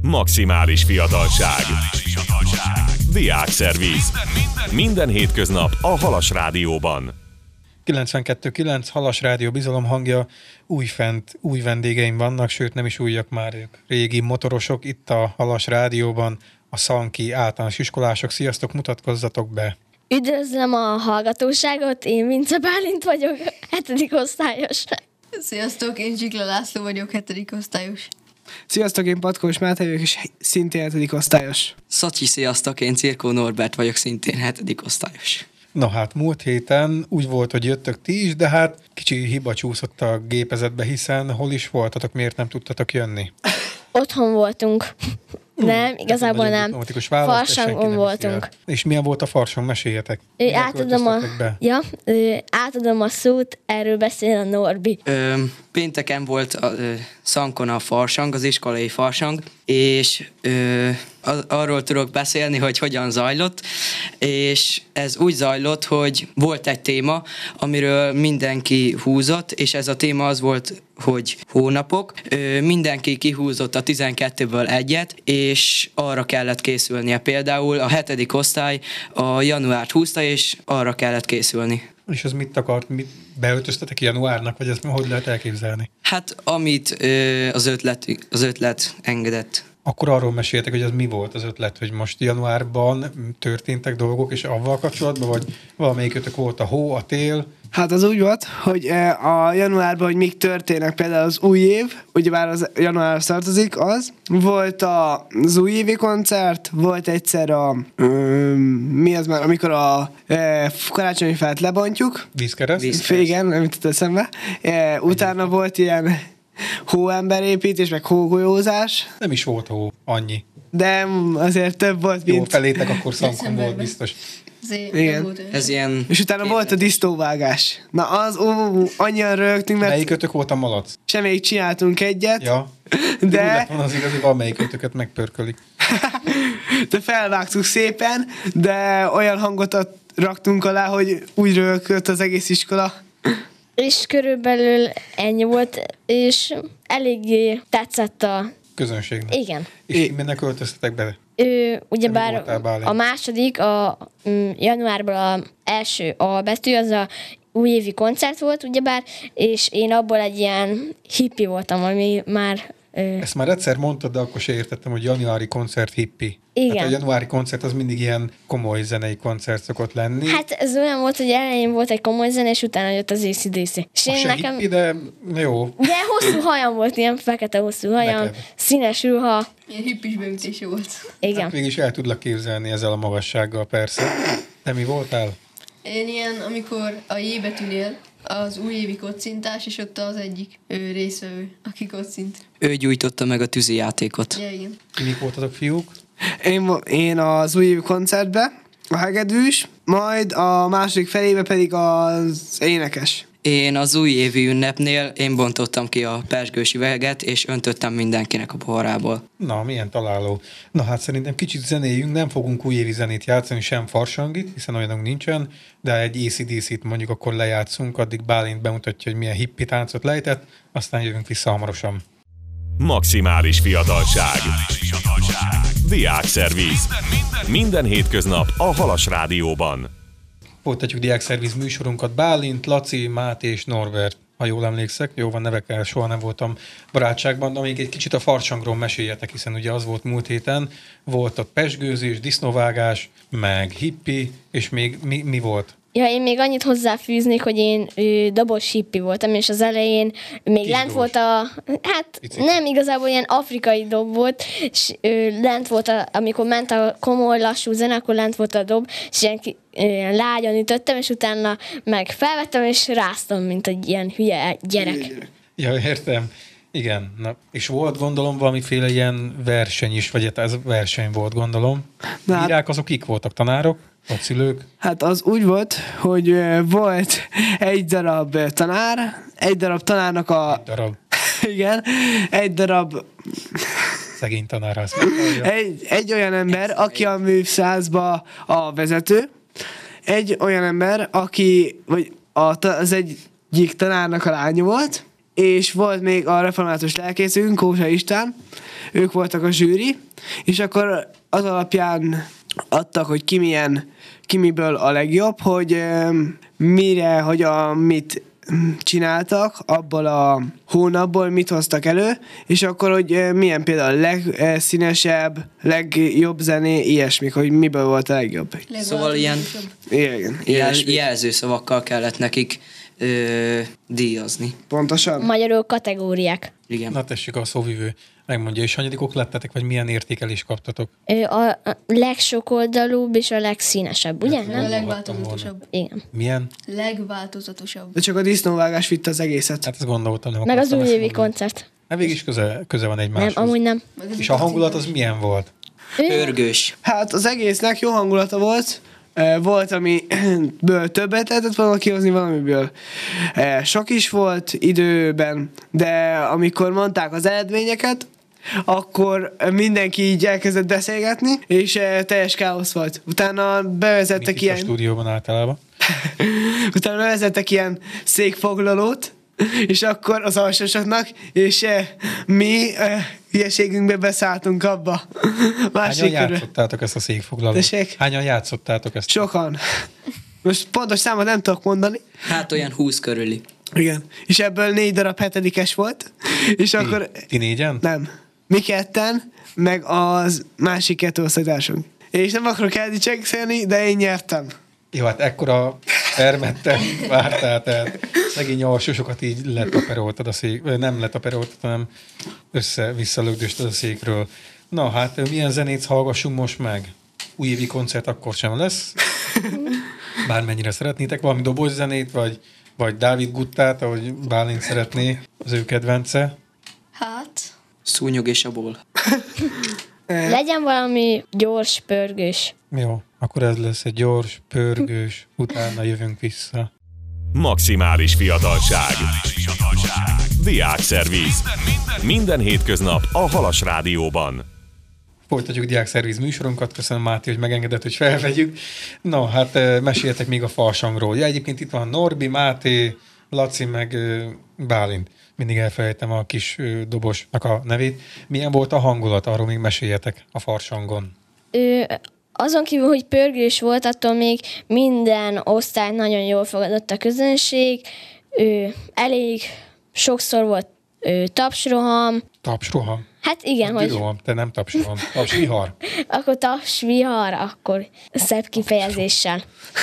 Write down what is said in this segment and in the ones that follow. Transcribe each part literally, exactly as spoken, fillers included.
Maximális fiatalság. Diákszerviz. Minden hétköznap a Halas Rádióban. kilencvenkettő kilenc Halas Rádió bizalom hangja. Újfent új vendégeim vannak, sőt nem is újak már, ők régi motorosok itt a Halas Rádióban, a Szanki általános iskolások. Sziasztok, mutatkozzatok be! Üdvözlöm a hallgatóságot, én Vince Bálint vagyok, hetedik osztályos. Sziasztok, én Zsikla László vagyok, hetedik osztályos. Sziasztok, én Patkós Máté vagyok, és szintén hetedik osztályos. Szatyi, sziasztok, én Cirkó Norbert vagyok, szintén hetedik osztályos. Na hát, múlt héten úgy volt, hogy jöttök ti is, de hát kicsi hiba csúszott a gépezetbe, hiszen hol is voltatok, miért nem tudtatok jönni? Otthon voltunk. Nem, igazából nem. Farsangon voltunk. És milyen volt a Farsang? Meséljetek. Ő, átadom, a, ja, ő, átadom a szót, erről beszél a Norbi. Ö, pénteken volt a ö, Szankon a Farsang, az iskolai Farsang, és ö, az, arról tudok beszélni, hogy hogyan zajlott, és ez úgy zajlott, hogy volt egy téma, amiről mindenki húzott, és ez a téma az volt, hogy hónapok. Ö, mindenki kihúzott a tizenkettőből egyet, és arra kellett készülnie. Például a hetedik osztály a januárt húzta, és arra kellett készülni. És ez mit akart? Mit beöltöztetek januárnak, vagy ezt hogy lehet elképzelni? Hát, amit ö, az, ötlet, az ötlet engedett. Akkor arról meséltek, hogy az mi volt az ötlet, hogy most januárban történtek dolgok, és avval kapcsolatban, vagy valamelyikötök volt a hó, a tél? Hát az úgy volt, hogy a januárban, hogy mik történnek, például az új év, ugyebár az januárra tartozik, az. Volt az újévi koncert, volt egyszer a, um, mi az már, amikor a e, karácsonyi fát lebontjuk. Vízkereszt? Vízkereszt. Igen, nem jutott eszembe. E, utána volt ilyen hóemberépítés, meg hógolyózás. Nem is volt hó, annyi. De azért több volt, mint... Jó, felétek akkor Szankon volt biztos. Igen. Ez ilyen... És utána volt a disztóvágás. Na az, ó, annyian rögtünk, mert... Melyikötök volt a malac? Semméig csináltunk egyet. Ja. De... Van az igaz, hogy valamelyikötöket megpörkölik. De felvágtuk szépen, de olyan hangot raktunk alá, hogy úgy rögött az egész iskola. És körülbelül ennyi volt, és eléggé tetszett a... Közönségnek. Igen. És mindennek öltöztetek bele? Ő, ugyebár a második, a mm, januárban a első a betű, az a újévi koncert volt, ugyebár, és én abból egy ilyen hippi voltam, ami már... Ö... Ezt már egyszer mondtad, de akkor se értettem, hogy januári koncert hippi. Igen. Hát a januári koncert az mindig ilyen komoly zenei koncert szokott lenni. Hát ez olyan volt, hogy elején volt egy komoly zene, és utána jött az á cé dé cé. És én nekem... hippi, de jó. De hosszú hajam volt, ilyen fekete hosszú hajam, neked. Színes ruha. Ilyen hippis beütése volt. Igen. Hát mégis el tudlak képzelni ezzel a magassággal, persze. De mi voltál? Én ilyen, amikor a J betűnél az újévi kocintás, és ott az egyik ő részvevő, aki kocint. Ő gyújtotta meg a tűzijátékot. Ja, igen. Mik voltatok, fiúk? Én, én az újévi koncertbe, a hegedűs, majd a második felébe pedig az énekes. Én az újévi ünnepnél én bontottam ki a pezsgős üveget, és öntöttem mindenkinek a poharából. Na, milyen találó. Na hát szerintem kicsit zenéjünk, nem fogunk újévi zenét játszani, sem farsangit, hiszen olyanunk nincsen, de egy á cé dé cét mondjuk akkor lejátszunk, addig Bálint bemutatja, hogy milyen hippi táncot lejtett, aztán jövünk vissza hamarosan. Maximális fiatalság. Diákszerviz. Minden hétköznap a Halas Rádióban. Folytatjuk diákszerviz műsorunkat. Bálint, Laci, Máté és Norbert, ha jól emlékszek. Jó van, nevekkel soha nem voltam barátságban, de még egy kicsit a farsangról meséljetek, hiszen ugye az volt múlt héten. Volt ott pezsgőzés, disznóvágás, meg hippi, és még mi, mi volt? Ja, én még annyit hozzáfűznék, hogy én ő, dobos hippi voltam, és az elején még Kis lent dobos. Volt a... Hát Picit. Nem, igazából ilyen afrikai dob volt, és ő, lent volt, a, amikor ment a komoly, lassú zene, akkor lent volt a dob, és ilyen, ilyen lágyan ütöttem, és utána meg felvettem, és ráztam, mint egy ilyen hülye gyerek. Ja, értem. Igen. Na, és volt gondolom valamiféle ilyen verseny is, vagy ez verseny volt gondolom. Na, bírák azok kik voltak? Tanárok? Vagy szülők? Hát az úgy volt, hogy volt egy darab tanár, egy darab tanárnak a... Egy darab. Igen, egy darab... Szegény tanár, azt mondja. Egy, egy olyan ember, aki a műszázba a vezető, egy olyan ember, aki, vagy a, az egyik tanárnak a lánya volt, és volt még a református lelkészünk, Kósa István, ők voltak a zsűri, és akkor az alapján adtak, hogy ki milyen, ki miből a legjobb, hogy mire, hogy a, mit csináltak abból a hónapból, mit hoztak elő, és akkor, hogy milyen például a legszínesebb, legjobb zené, ilyesmik, hogy miből volt a legjobb. Szóval ilyen Igen, jel, jelzőszavakkal kellett nekik ö, díjazni. Pontosan. Magyarul kategóriák. Igen. Na tessék, a szóvivő megmondja, és hanyadikok lettetek, vagy milyen értékelést kaptatok? Ö, A, a legsokoldalúbb és a legszínesebb, ugye? Hát, A Nem? legváltozatosabb. Igen. Milyen? Legváltozatosabb. De csak a disznóvágás vitt az egészet. Hát ezt gondoltam, nem Meg az akartam ezt újévi mondani. koncert. Hát végig is köze, köze van Nem, egymáshoz. amúgy nem. Meg az És a hangulat az milyen volt? Pörgős. Hát az egésznek jó hangulata volt. Eh, Volt, amiből többet lehetett volna kihozni, valamiből eh, sok is volt időben, de amikor mondták az eredményeket, akkor mindenki így elkezdett beszélgetni, és eh, teljes káosz volt. Utána bevezettek Mint itt ilyen... a stúdióban általában. Utána bevezettek ilyen székfoglalót, és akkor az alsósoknak, és eh, mi eh, hülyeségünkbe beszálltunk abba. Hányan Másik körül. játszottátok ezt a székfoglalót? Tessék? Hányan játszottátok ezt? Sokan. Most pontos számot nem tudok mondani. Hát olyan húsz körüli. Igen. És ebből négy darab hetedikes volt. És Ti, akkor... ti négyen? Nem. Mi ketten, meg az másik kettő osztálytársunk. És nem akarok eldicsekszélni, de én nyertem. Jó, hát ekkora permettem vártál, tehát szegény alsósokat így letaperoltad a szék, vagy nem letaperoltad, hanem össze-vissza lögdösted a székről. Na hát, milyen zenét hallgassunk most meg? Újévi koncert akkor sem lesz. Bármennyire szeretnétek, valami dobozzenét, vagy, vagy Dávid Guttát, ahogy Bálint szeretné, az ő kedvence. Hát, Szúnyog és a ból. Legyen valami gyors, pörgős. Jó, akkor ez lesz egy gyors, pörgős, utána jövünk vissza. Maximális fiatalság. Diákszerviz. Minden hétköznap a Halas Rádióban. Folytatjuk diákszerviz műsorunkat, köszönöm Máté, hogy megengedett, hogy felvegyük. Na, hát eh, meséljetek még a farsangról. Ja, egyébként itt van Norbi, Máté, Laci, meg eh, Bálint. Mindig elfelejtem a kis eh, dobosnak a nevét. Milyen volt a hangulat? Arról még meséljetek a farsangon. Ö, azon kívül, hogy pörgős volt, attól még minden osztály nagyon jól fogadott a közönség. Ö, elég sokszor volt ö, tapsroham. Tapsroham? Hát igen, hogy Roham, te nem tapsroham. Tapsvihar. akkor tapsvihar, akkor szebb kifejezéssel.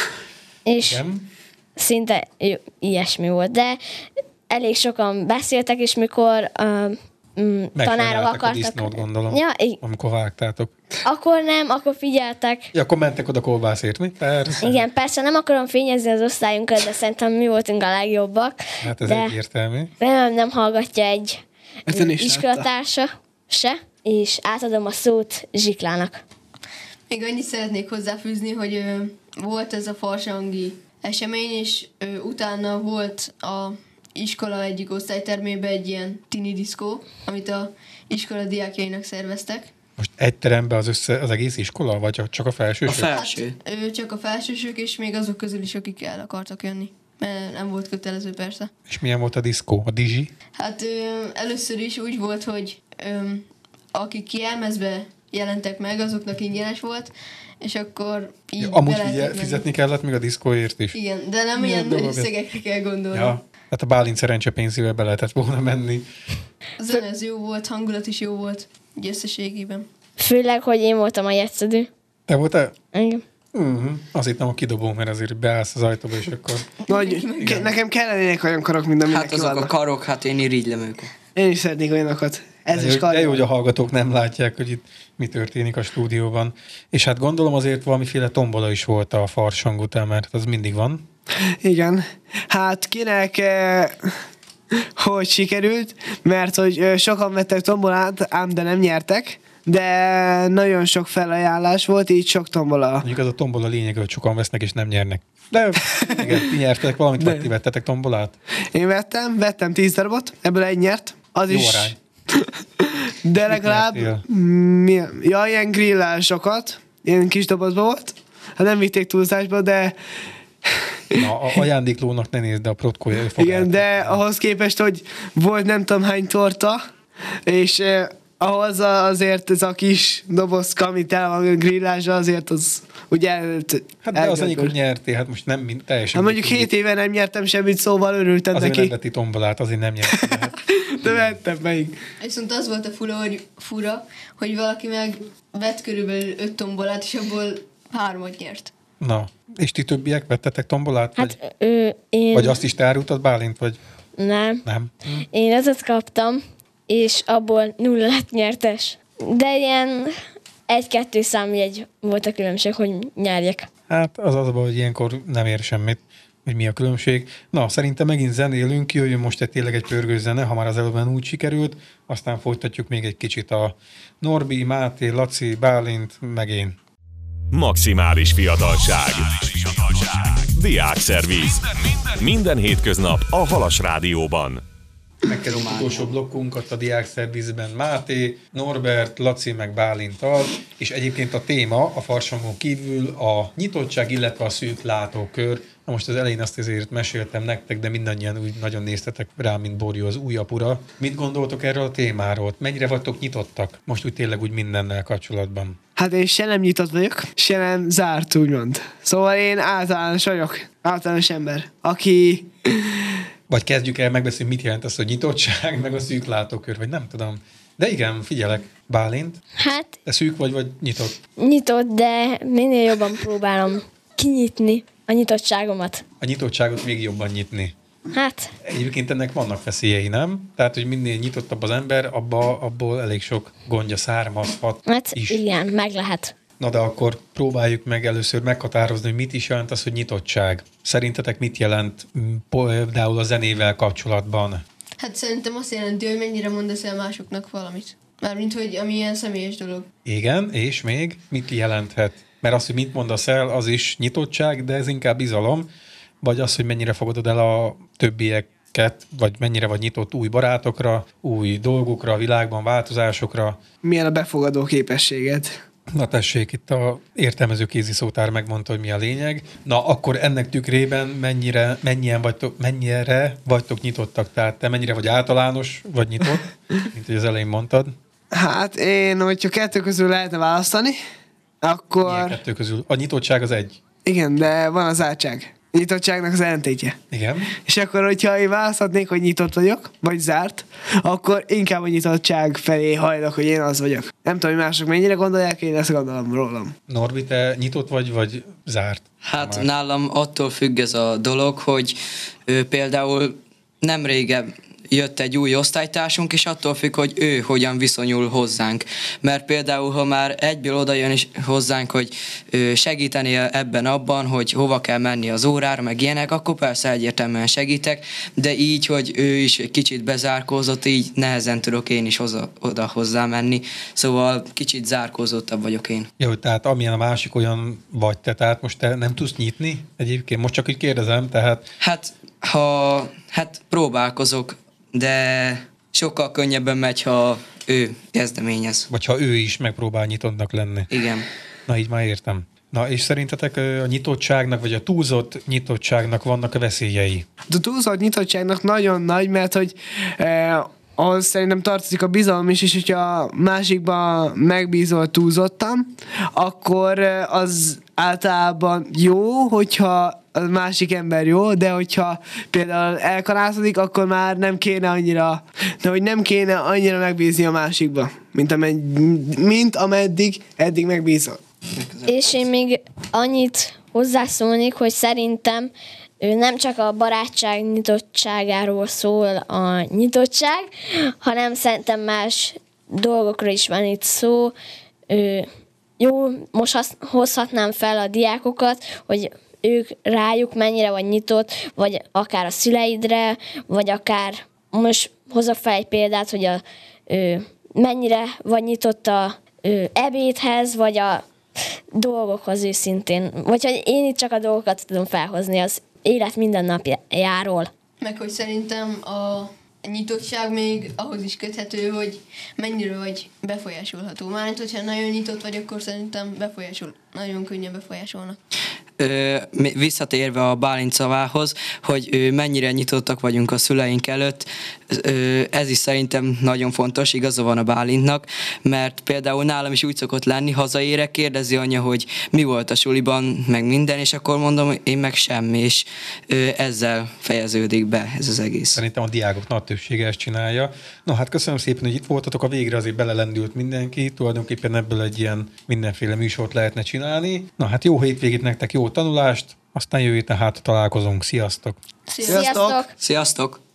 És Igen? szinte ö, ilyesmi volt, de elég sokan beszéltek, és mikor uh, mm, tanárok Megsajnálták a akartak... disznót, gondolom, Ja, i- amikor vágtátok. akkor nem, akkor figyeltek. Ja, akkor mentek oda kolbászért, mi? Persze. Igen, persze nem akarom fényezni az osztályunkat, de szerintem mi voltunk a legjobbak. Hát ez de egyértelmű. remélem nem hallgatja egy Ezt én ö, is iskolatársa se, és átadom a szót Zsiklának. még annyit szeretnék hozzáfűzni, hogy ö, volt ez a farsangi esemény, és ö, utána volt a iskola egyik osztálytermében egy ilyen tini diszkó, amit a iskola diákjainak szerveztek. Most egy teremben az, össze, az egész iskola, vagy csak a A felsősök? felső. Hát, ö, csak a felsősök, és még azok közül is, akik el akartak jönni. Mert nem volt kötelező persze. És milyen volt a diszkó? A dizsi? Hát ö, először is úgy volt, hogy ö, akik kielmezbe jelentek meg, azoknak ingyenes volt, és akkor így Ja, amúgy be lehetett figye, menni. fizetni kellett még a diszkóért is. Igen, de nem Milyen ilyen nagy dolog ez? összegekre kell gondolni. Ja. Hát a Bálint szerencsepénzével be lehetett volna menni. A zene az jó volt, hangulat is jó volt, így összességében. Főleg, hogy én voltam a jegyszedő. Te voltál? Engem. Uh-huh. Az itt nem a kidobó, mert azért beállsz az ajtóba, és akkor... Nagy, ke- nekem kellenének olyan karok, mint amilyen Hát azok a karok, hát én irigylem őket. Én is szeretnék olyanokat. Ez de, is jó, de kar. jó, hogy a hallgatók nem látják, hogy itt mi történik a stúdióban. És hát gondolom azért valamiféle tombola is volt a farsang után, mert az mindig van. Igen. Hát kinek eh, hogy sikerült, mert hogy eh, sokan vettek tombolát, ám de nem nyertek, de nagyon sok felajánlás volt, így sok tombola. Mondjuk az a tombola lényeg, hogy sokan vesznek és nem nyernek. De igen, ti nyertetek valamit, vagy ti vettetek tombolát? Én vettem, vettem tíz darabot, ebből egy nyert. Az Jó is. arány. De legalább... nyertél? Mi, ja, ilyen grillásokat. Ilyen kis dobozban volt. Hát nem vitték túlzásba, de Na, a ajándéklónak ne nézd, de a protkója fog Igen, de ahhoz képest, hogy volt nem tudom hány torta, és eh, ahhoz azért ez a kis dobozka, amit el van grillázsa, azért az ugye el, Hát de az egyik, hogy nyertél, hát most nem mind, teljesen... Hát mondjuk hét éve nem nyertem semmit, szóval örültem azért neki. Azért nem veti tombolát, azért nem nyertem. De vettem meg. Viszont az volt a fura, hogy, fura, hogy valaki meg vett körülbelül öt tombolát, és abból hármat nyert. Na, és ti többiek vettetek tombolát? Hát vagy, ő, én... vagy azt is te árultad, Bálint, vagy Nem. nem? Én ezet kaptam, és abból nulla lett nyertes. De ilyen egy-kettő számjegy volt a különbség, hogy nyerjek. Hát az az a baj, hogy ilyenkor nem ér semmit, hogy mi a különbség. Na, szerintem megint zenélünk, jöjjön most egy tényleg egy pörgős zene, ha már az előbben úgy sikerült, aztán folytatjuk még egy kicsit a Norbi, Máté, Laci, Bálint, meg én. Maximális fiatalság. Diákszerviz. Minden hétköznap a Halas Rádióban. Megkezdjük az utolsó blokkunkat a diákszervizben Máté, Norbert, Laci meg Bálinttal, és egyébként a téma a farsangon kívül a nyitottság, illetve a szűk látókör. Na most az elején azt azért meséltem nektek, de mindannyian úgy nagyon néztetek rá, mint Borjú az újabb ura. Mit gondoltok erről a témáról? Mennyire vagytok nyitottak? Most úgy tényleg úgy mindennel kapcsolatban. Hát én se nem nyitott vagyok, se nem zárt, úgymond. Szóval én általános vagyok, általános ember, aki... Vagy kezdjük el megbeszélni, mit jelent az, hogy nyitottság, meg a szűk látókör, vagy nem tudom. De igen, figyelek, Bálint, Hát te szűk vagy, vagy nyitott? nyitott, de minél jobban próbálom kinyitni a nyitottságomat. A nyitottságot még jobban nyitni. Hát, Egyébként ennek vannak veszélyei, nem? Tehát, hogy minél nyitottabb az ember, abba, abból elég sok gondja származhat hát is. igen, meg lehet. Na de akkor próbáljuk meg először meghatározni, hogy mit is jelent az, hogy nyitottság. Szerintetek mit jelent m, például a zenével kapcsolatban? Hát szerintem azt jelenti, hogy mennyire mondasz el másoknak valamit. Mármint, hogy ami ilyen személyes dolog. Igen, és még mit jelenthet? Mert az, hogy mit mondasz el, az is nyitottság, de ez inkább bizalom, vagy az, hogy mennyire fogadod el a többieket, vagy mennyire vagy nyitott új barátokra, új dolgokra, a világban, változásokra. Milyen a befogadó képességed? Na tessék, itt a értelmező kézi szótár megmondta, hogy mi a lényeg. Na, akkor ennek tükrében mennyire, mennyien vagytok, mennyire vagytok nyitottak? Tehát te mennyire vagy általános, vagy nyitott, mint hogy az elején mondtad? Hát én, hogyha kettő közül lehetne választani, akkor... Milyen kettő közül? A nyitottság az egy. Igen, de van az zártság. A nyitottságnak az ellentétje. Igen. És akkor, hogyha én választhatnék, hogy nyitott vagyok, vagy zárt, akkor inkább a nyitottság felé hajlok, hogy én az vagyok. Nem tudom, hogy mások mennyire gondolják, én ezt gondolom rólam. Norbi, te nyitott vagy, vagy zárt? Hát Már. nálam attól függ ez a dolog, hogy ő például nem régebb jött egy új osztálytársunk, és attól függ, hogy ő hogyan viszonyul hozzánk. Mert például, ha már egyből oda jön is hozzánk, hogy segíteni ebben abban, hogy hova kell menni az órára, meg ilyenek, akkor persze egyértelműen segítek, de így, hogy ő is egy kicsit bezárkózott, így nehezen tudok én is hoza, oda hozzá menni. Szóval kicsit zárkózottabb vagyok én. Jó, tehát amilyen a másik, olyan vagy te, tehát most te nem tudsz nyitni egyébként? Most csak így kérdezem, tehát... Hát, ha, hát próbálkozok, de sokkal könnyebben megy, ha ő kezdeményez. Vagy ha ő is megpróbál nyitottnak lenni. Igen. Na, így már értem. Na, és szerintetek a nyitottságnak, vagy a túlzott nyitottságnak vannak a veszélyei? A túlzott nyitottságnak nagyon nagy, mert hogy eh, ahhoz szerintem tartozik a bizalom is, és hogyha másikban megbízol túlzottan, akkor eh, az általában jó, hogyha a másik ember jó, de hogyha például elkalászkodik, akkor már nem kéne annyira, de hogy nem kéne annyira megbízni a másikba, mint, amed, mint ameddig eddig megbízol. És én még annyit hozzászólnék, hogy szerintem ő nem csak a barátság nyitottságáról szól a nyitottság, hanem szerintem más dolgokra is van itt szó. Ő, jó, most hozhatnám fel a diákokat, hogy ők rájuk mennyire vagy nyitott, vagy akár a szüleidre, vagy akár most hozok fel egy példát, hogy a, ő, mennyire vagy nyitott a ő, ebédhez, vagy a dolgokhoz őszintén. Vagy hogy én itt csak a dolgokat tudom felhozni az élet mindennapjáról. Meg hogy szerintem a nyitottság még ahhoz is köthető, hogy mennyire vagy befolyásolható. Mármint, hogyha nagyon nyitott vagy, akkor szerintem befolyásol, nagyon könnyen befolyásolnak. ö, visszatérve a Bálint szavához, hogy ö, mennyire nyitottak vagyunk a szüleink előtt, ö, ez is szerintem nagyon fontos, igaza van a Bálintnak, mert például nálam is úgy szokott lenni, hazaérek, kérdezi anya, hogy mi volt a suliban, meg minden, és akkor mondom, én meg semmi, és ö, ezzel fejeződik be ez az egész. Szerintem a diákok nagy többsége ezt csinálja. No hát köszönöm szépen, hogy itt voltatok, a végre azért belelendült mindenki, tulajdonképpen ebből egy ilyen mindenféle műsort lehetne csinálni. Na hát jó hétvégét nektek, jó tanulást, aztán jövő héten hát találkozunk. Sziasztok! Sziasztok! Sziasztok! Sziasztok!